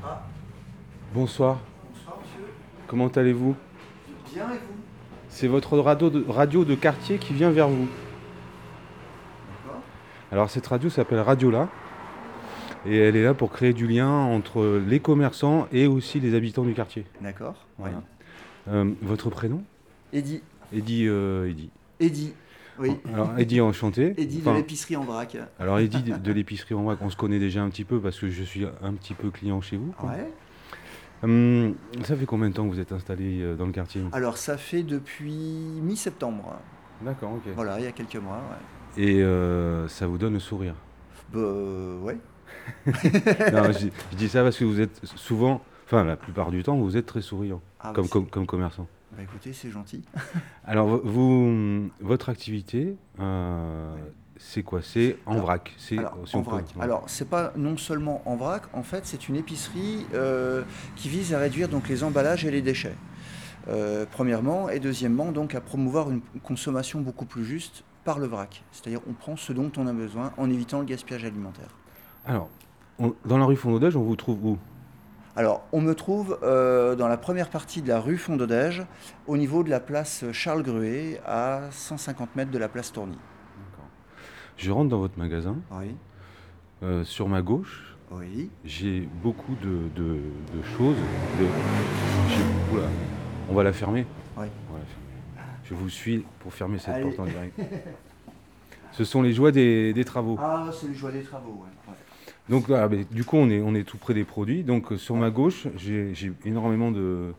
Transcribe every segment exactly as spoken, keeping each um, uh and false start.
Ah, Bonsoir, bonsoir monsieur. comment allez-vous? Bien et vous? C'est votre radio de, radio de quartier qui vient vers vous. D'accord. Alors cette radio s'appelle Radiola et elle est là pour créer du lien entre les commerçants et aussi les habitants du quartier. D'accord, oui. Voilà. Euh, votre prénom? Eddy. Eddy, euh, Eddy. Eddy, oui. Alors Eddy enchanté. Eddy de Enfin, l'épicerie en vrac. alors Eddy de, de l'épicerie en vrac, on se connaît déjà un petit peu parce que je suis un petit peu client chez vous, quoi. Ouais. Hum, ça fait combien de temps que vous êtes installé euh, dans le quartier? Alors ça fait depuis mi-septembre. D'accord, ok. Voilà, il y a quelques mois, ouais. Et euh, ça vous donne le sourire? Bah, euh, ouais. Non, je, je dis ça parce que vous êtes souvent, enfin la plupart du temps, vous êtes très souriant Ah bah, comme, c'est- comme, comme commerçant. bah écoutez, c'est gentil. Alors vo- vous, votre activité, euh, Ouais. c'est quoi? C'est en Alors, vrac. C'est alors si en on peut. vrac. Ouais. Alors c'est pas non seulement en vrac, en fait c'est une épicerie euh, qui vise à réduire donc les emballages et les déchets. Euh, premièrement, et deuxièmement, donc à promouvoir une consommation beaucoup plus juste par le vrac. C'est-à-dire on prend ce dont on a besoin en évitant le gaspillage alimentaire. Alors, on- dans la rue Fondodège, on vous trouve où? Alors, on me trouve euh, dans la première partie de la rue Fondodège, au niveau de la place Charles Gruet, à cent cinquante mètres de la place Tourny. D'accord. Je rentre dans votre magasin. Oui, Euh, sur ma gauche, oui, j'ai beaucoup de, de- de choses. De, j'ai- oula, on va la fermer. oui. On va la fermer. Je vous suis pour fermer cette Allez. porte en direct. Ce sont les joies des, des travaux. Ah, c'est le joie des travaux, ouais. Ouais. Donc voilà, mais du coup on est, on est tout près des produits. Donc euh, sur Ouais. ma gauche, j'ai j'ai énormément de...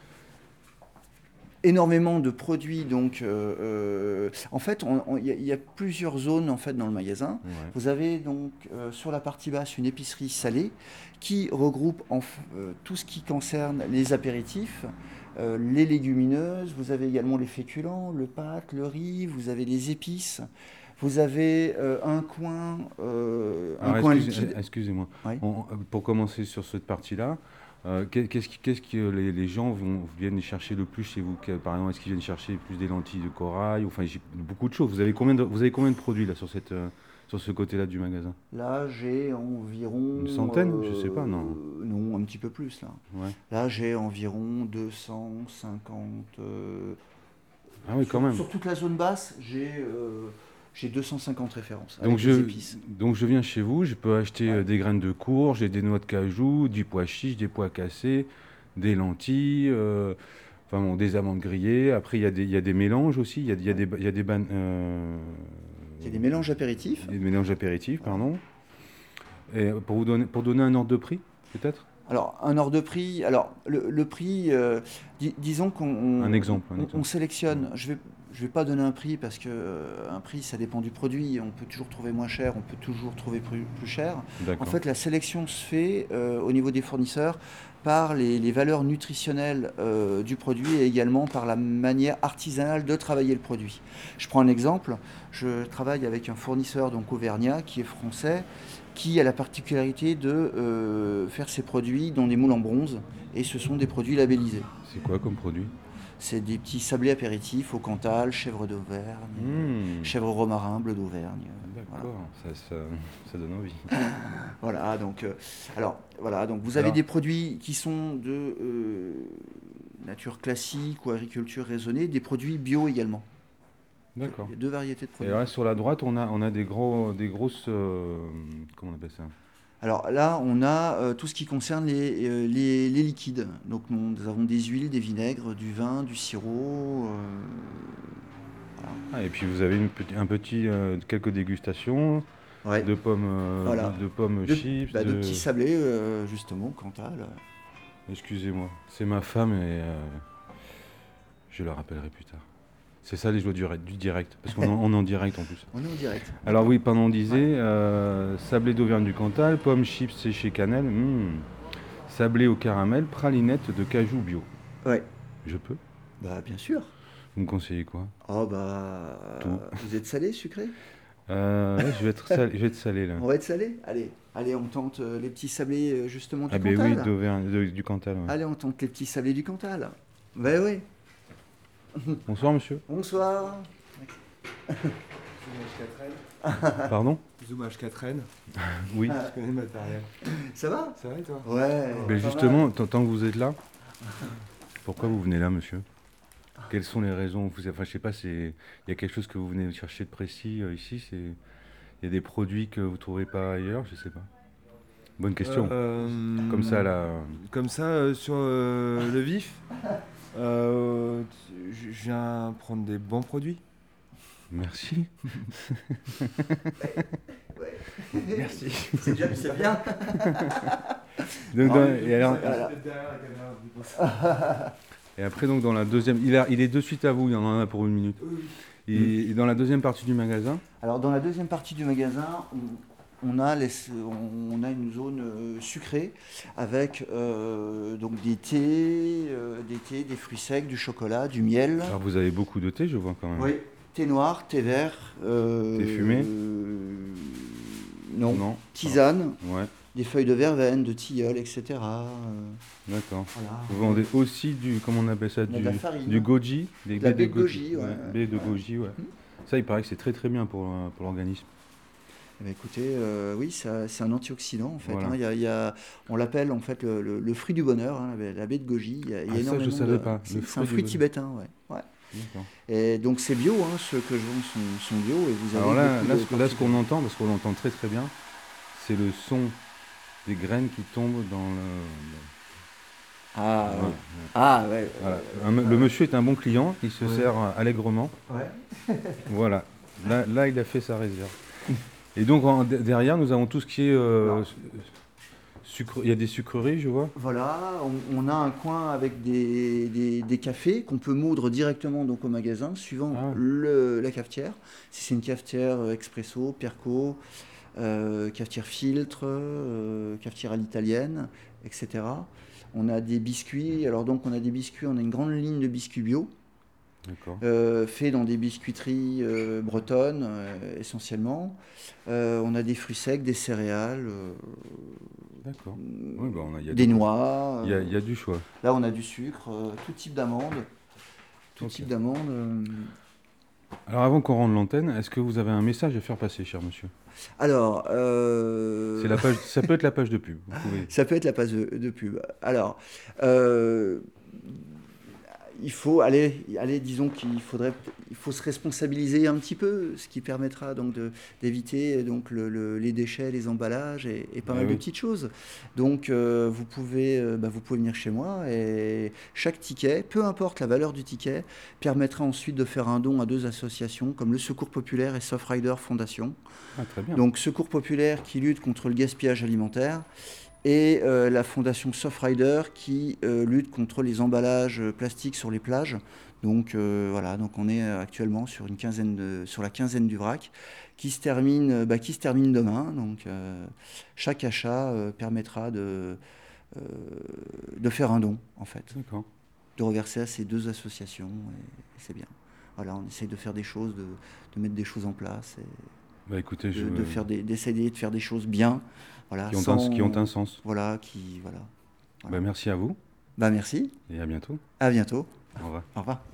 Énormément de produits, donc euh, euh, en fait, on- on- il y, a- il y a plusieurs zones en fait dans le magasin. Ouais. Vous avez donc euh, sur la partie basse une épicerie salée qui regroupe en f- euh, tout ce qui concerne les apéritifs, euh, les légumineuses. Vous avez également les féculents, le pâte, le riz. Vous avez les épices. Vous avez euh, un coin, euh, un Alors coin excusez- liquide. euh, excusez-moi, Oui. On- pour commencer sur cette partie-là, euh, qu'est- qu'est-ce qui- qu'est-ce que les, les gens vont, viennent chercher le plus chez vous? Que- Par exemple, est-ce qu'ils viennent chercher plus des lentilles de corail? Enfin, j'ai beaucoup de choses. Vous avez combien de, vous avez combien de produits là sur, cette, euh, sur ce côté-là du magasin? Là, j'ai environ. Une centaine? Je sais euh, pas, non. Non, un petit peu plus là. Ouais. Là, j'ai environ deux cent cinquante. euh, Ah oui, sur, quand même. sur toute la zone basse, j'ai euh, j'ai deux cent cinquante références Donc avec je, des épices. donc je viens chez vous, je peux acheter Ouais. euh, des graines de courge, j'ai des noix de cajou, du pois chiche, des pois cassés, des lentilles, euh, enfin bon, des amandes grillées. Après, il y a des, il y a des mélanges aussi, il y a, il y a des, il y a des, ban- euh, C'est des mélanges apéritifs. des mélanges apéritifs, pardon. Et pour vous donner, pour donner un ordre de prix, peut-être? Alors, un ordre de prix. Alors, le, le prix, euh, dis- disons qu'on on- Un exemple, un on- exemple. on sélectionne. Je vais, je vais pas donner un prix parce que euh, un prix, ça dépend du produit. On peut toujours trouver moins cher, on peut toujours trouver plus, plus cher. En D'accord. fait, la sélection se fait euh, au niveau des fournisseurs par les, les valeurs nutritionnelles euh, du produit et également par la manière artisanale de travailler le produit. Je prends un exemple. Je travaille avec un fournisseur donc auvergnat qui est français, qui a la particularité de euh, faire ses produits dans des moules en bronze et ce sont des produits labellisés. C'est quoi comme produit? C'est des petits sablés apéritifs au Cantal, chèvre d'Auvergne, Mmh. chèvre romarin, bleu d'Auvergne. Voilà. D'accord, ça, ça, ça donne envie. Voilà, donc, euh, alors, voilà, donc vous avez Alors- des produits qui sont de euh, nature classique ou agriculture raisonnée, des produits bio également. D'accord. Il y a deux variétés de Et produits. là, sur la droite, on a, on a des, gros, des grosses... euh, comment on appelle ça? Alors là, on a euh, tout ce qui concerne les, euh, les, les liquides. Donc nous, nous avons des huiles, des vinaigres, du vin, du sirop. euh, voilà. Ah, et puis vous avez une petit, un petit, euh, quelques dégustations Ouais. de pommes, euh, Voilà. de pommes De, chips. bah, de de- petits sablés, euh, justement, Cantal. Excusez-moi, c'est ma femme et euh, je la rappellerai plus tard. C'est ça les joies du, du direct, parce qu'on en- on est en direct en plus. On est en direct. Alors oui, pendant on disait, euh, sablé d'Auvergne du Cantal, pommes chips séchées cannelle, hmm, sablé au caramel, pralinette de cajou bio. Ouais. Je peux? Bah bien sûr. Vous me conseillez quoi? Oh bah. Tout. Vous êtes salé, sucré? Euh, ouais, je vais être salé, je vais être salé là. On va être salé? Allez, allez, on tente euh, les petits sablés euh, justement du Ah ben Cantal. oui, d'Auvergne, de- du Cantal. Ouais. Allez, on tente les petits sablés du Cantal. Ben oui. Bonsoir monsieur. Bonsoir. Zoom H quatre N. Pardon? Zoom H quatre N. Oui. Je connais le matériel. Ça va? Ça va et toi? Ouais. Mais pas justement, mal. tant tant que vous êtes là, pourquoi vous venez là, monsieur? Quelles sont les raisons? Vous- Enfin, je sais pas, c'est, il y a quelque chose que vous venez chercher de précis euh, ici. C'est, il y a des produits que vous trouverez pas ailleurs, je sais pas. Bonne question. Euh, Comme ça, là. Comme ça, euh, sur euh, le vif, euh, je je viens prendre des bons produits. Merci. Merci. C'est bien, c'est bien. Donc, Ah, dans- mais et, alors- voilà. et après, donc, dans la deuxième, il, a- il est de suite à vous. Il y en a pour une minute. Et, et dans la deuxième partie du magasin, Alors dans la deuxième partie du magasin, on, on a, les- on a une zone euh, sucrée avec euh, donc des thés, euh, des thés, des fruits secs, du chocolat, du miel. alors vous avez beaucoup de thé, je vois quand même. Oui, thé noir, thé vert. euh, Thé fumé euh, Non. Non. Tisane, Ouais, des feuilles de verveine, de tilleul, et cetera. euh, d'accord. voilà. Vous vendez aussi du, comment on appelle ça, On a de du, la farine. du goji, des De la baies baie de goji, ouais. baies de goji, ouais. Mhm. Ça, il paraît que c'est très très bien pour, euh, pour l'organisme. Eh bien, écoutez, euh, oui, ça- c'est un antioxydant en fait. Voilà. hein. Il y a- il y a- on l'appelle en fait le, le- le fruit du bonheur, hein, la, la baie de goji. Il y a, il y a Ah, ça, je énormément savais de- pas, le C'est c'est fruit un du fruit bonheur. tibétain, ouais. ouais. D'accord. Et donc c'est bio, hein, ceux que je vends sont, sont bio et vous avez Alors là, beaucoup là, de ce que- là, ce qu'on participants. entend, parce qu'on l'entend très très bien, c'est le son des graines qui tombent dans le... Ah, Voilà. ouais. Ah ouais. Voilà. Un- le monsieur est un bon client, il se Ouais. sert euh, allègrement. Ouais. Voilà, là, là il a fait sa réserve. Et donc en- de- derrière, nous avons tout ce qui est euh, Non. su- sucre. Il y a des sucreries, je vois. Voilà, on, on a un coin avec des, des- des cafés qu'on peut moudre directement donc au magasin, suivant Ah. le- la cafetière. Si c'est une cafetière euh, expresso, Perco, euh, cafetière filtre, euh, cafetière à l'italienne, et cetera. On a des biscuits, alors donc on a des biscuits, on a une grande ligne de biscuits bio, D'accord. euh, faits dans des biscuiteries euh, bretonnes euh, essentiellement. Euh, on a des fruits secs, des céréales, euh, D'accord. Oui, bah, on a- il y a des du- noix. Il y, a, euh, il y a du choix. Là, on a du sucre, euh, tout type d'amande. Tout Ok. type d'amande. euh. Alors avant qu'on rende l'antenne, est-ce que vous avez un message à faire passer, cher monsieur? Alors, euh, C'est la page, ça peut être la page de pub. Vous pouvez. ça peut être la page de, de pub. Alors, euh, il faut aller, aller disons qu'il faudrait, il faut se responsabiliser un petit peu, ce qui permettra donc de- d'éviter donc le- le- les déchets, les emballages et, et pas Ah mal oui. de petites choses. Donc, euh, vous pouvez, euh, bah, vous pouvez venir chez moi et chaque ticket, peu importe la valeur du ticket, permettra ensuite de faire un don à deux associations comme le Secours Populaire et Soft Rider Fondation. Ah, très bien. Donc Secours Populaire qui lutte contre le gaspillage alimentaire et euh, la fondation Soft Rider qui euh, lutte contre les emballages euh, plastiques sur les plages. Donc euh, voilà, donc on est euh, actuellement sur une quinzaine de, sur la quinzaine du vrac qui se termine, euh, bah, qui se termine demain. Donc euh, chaque achat euh, permettra de, euh, de faire un don en fait, D'accord. de reverser à ces deux associations et, et c'est bien. Voilà, on essaye de faire des choses, de, de mettre des choses en place. Et, Bah écoutez, je... de, de faire des, d'essayer de faire des choses bien, voilà, qui, ont sans- un, qui ont un sens. voilà, qui, voilà. Voilà. Bah, merci à vous Bah merci, et à bientôt. à bientôt, Au revoir. au revoir.